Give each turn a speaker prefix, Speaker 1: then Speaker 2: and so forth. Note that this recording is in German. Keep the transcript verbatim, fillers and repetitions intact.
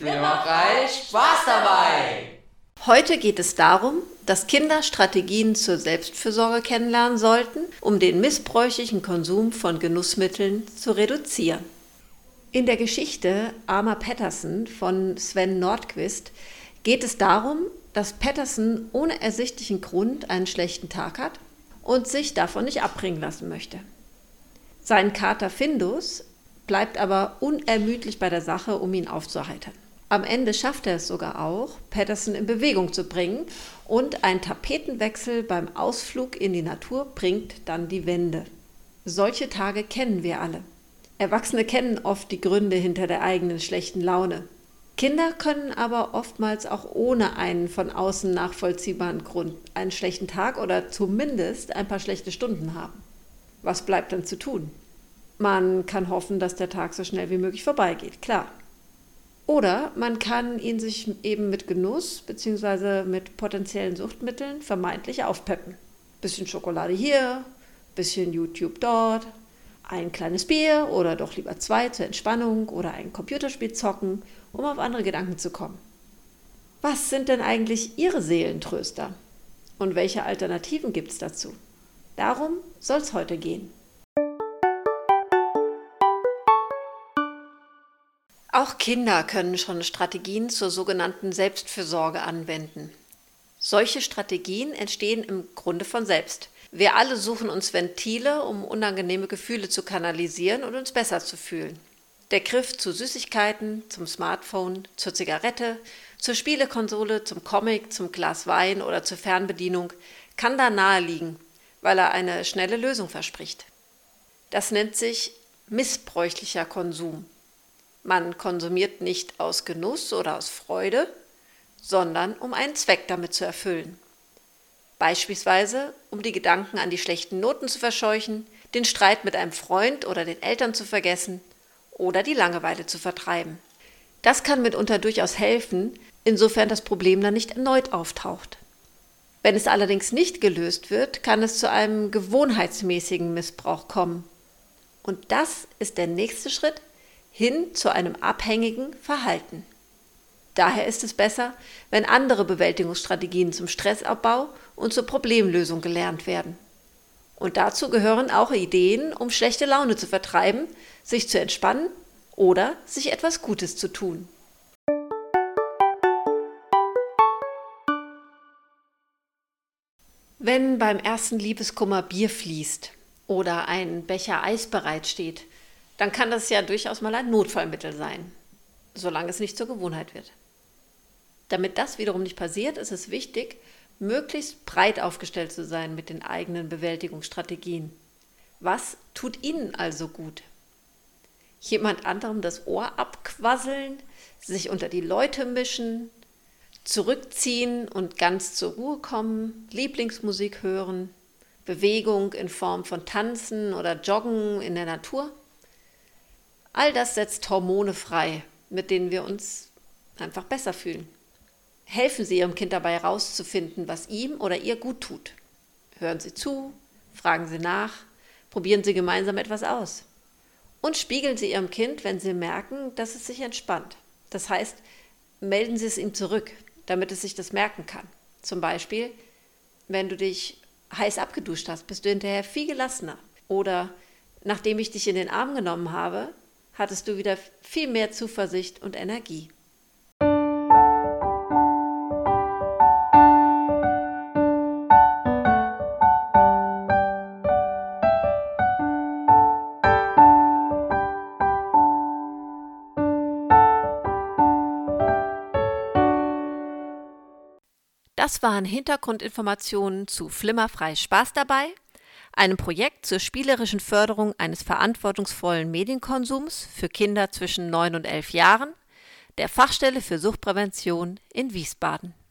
Speaker 1: Flimmerfrei, Spaß dabei!
Speaker 2: Heute geht es darum, dass Kinder Strategien zur Selbstfürsorge kennenlernen sollten, um den missbräuchlichen Konsum von Genussmitteln zu reduzieren. In der Geschichte Armer Patterson von Sven Nordqvist geht es darum, dass Patterson ohne ersichtlichen Grund einen schlechten Tag hat und sich davon nicht abbringen lassen möchte. Sein Kater Findus bleibt aber unermüdlich bei der Sache, um ihn aufzuheitern. Am Ende schafft er es sogar auch, Patterson in Bewegung zu bringen, und ein Tapetenwechsel beim Ausflug in die Natur bringt dann die Wende. Solche Tage kennen wir alle. Erwachsene kennen oft die Gründe hinter der eigenen schlechten Laune. Kinder können aber oftmals auch ohne einen von außen nachvollziehbaren Grund einen schlechten Tag oder zumindest ein paar schlechte Stunden haben. Was bleibt dann zu tun? Man kann hoffen, dass der Tag so schnell wie möglich vorbeigeht, klar. Oder man kann ihn sich eben mit Genuss bzw. mit potenziellen Suchtmitteln vermeintlich aufpeppen. Bisschen Schokolade hier, bisschen YouTube dort, ein kleines Bier oder doch lieber zwei zur Entspannung oder ein Computerspiel zocken, um auf andere Gedanken zu kommen. Was sind denn eigentlich Ihre Seelentröster? Und welche Alternativen gibt es dazu? Darum soll es heute gehen. Auch Kinder können schon Strategien zur sogenannten Selbstfürsorge anwenden. Solche Strategien entstehen im Grunde von selbst. Wir alle suchen uns Ventile, um unangenehme Gefühle zu kanalisieren und uns besser zu fühlen. Der Griff zu Süßigkeiten, zum Smartphone, zur Zigarette, zur Spielekonsole, zum Comic, zum Glas Wein oder zur Fernbedienung kann da nahe liegen, weil er eine schnelle Lösung verspricht. Das nennt sich missbräuchlicher Konsum. Man konsumiert nicht aus Genuss oder aus Freude, sondern um einen Zweck damit zu erfüllen. Beispielsweise, um die Gedanken an die schlechten Noten zu verscheuchen, den Streit mit einem Freund oder den Eltern zu vergessen oder die Langeweile zu vertreiben. Das kann mitunter durchaus helfen, insofern das Problem dann nicht erneut auftaucht. Wenn es allerdings nicht gelöst wird, kann es zu einem gewohnheitsmäßigen Missbrauch kommen. Und das ist der nächste Schritt hin zu einem abhängigen Verhalten. Daher ist es besser, wenn andere Bewältigungsstrategien zum Stressabbau und zur Problemlösung gelernt werden. Und dazu gehören auch Ideen, um schlechte Laune zu vertreiben, sich zu entspannen oder sich etwas Gutes zu tun. Wenn beim ersten Liebeskummer Bier fließt oder ein Becher Eis bereitsteht, dann kann das ja durchaus mal ein Notfallmittel sein, solange es nicht zur Gewohnheit wird. Damit das wiederum nicht passiert, ist es wichtig, möglichst breit aufgestellt zu sein mit den eigenen Bewältigungsstrategien. Was tut Ihnen also gut? Jemand anderem das Ohr abquasseln, sich unter die Leute mischen, zurückziehen und ganz zur Ruhe kommen, Lieblingsmusik hören, Bewegung in Form von Tanzen oder Joggen in der Natur? All das setzt Hormone frei, mit denen wir uns einfach besser fühlen. Helfen Sie Ihrem Kind dabei herauszufinden, was ihm oder ihr gut tut. Hören Sie zu, fragen Sie nach, probieren Sie gemeinsam etwas aus. Und spiegeln Sie Ihrem Kind, wenn Sie merken, dass es sich entspannt. Das heißt, melden Sie es ihm zurück, damit es sich das merken kann. Zum Beispiel, wenn du dich heiß abgeduscht hast, bist du hinterher viel gelassener. Oder nachdem ich dich in den Arm genommen habe, hattest du wieder viel mehr Zuversicht und Energie. Das waren Hintergrundinformationen zu Flimmerfrei Spaß dabei, einem Projekt zur spielerischen Förderung eines verantwortungsvollen Medienkonsums für Kinder zwischen neun und elf Jahren, der Fachstelle für Suchtprävention in Wiesbaden.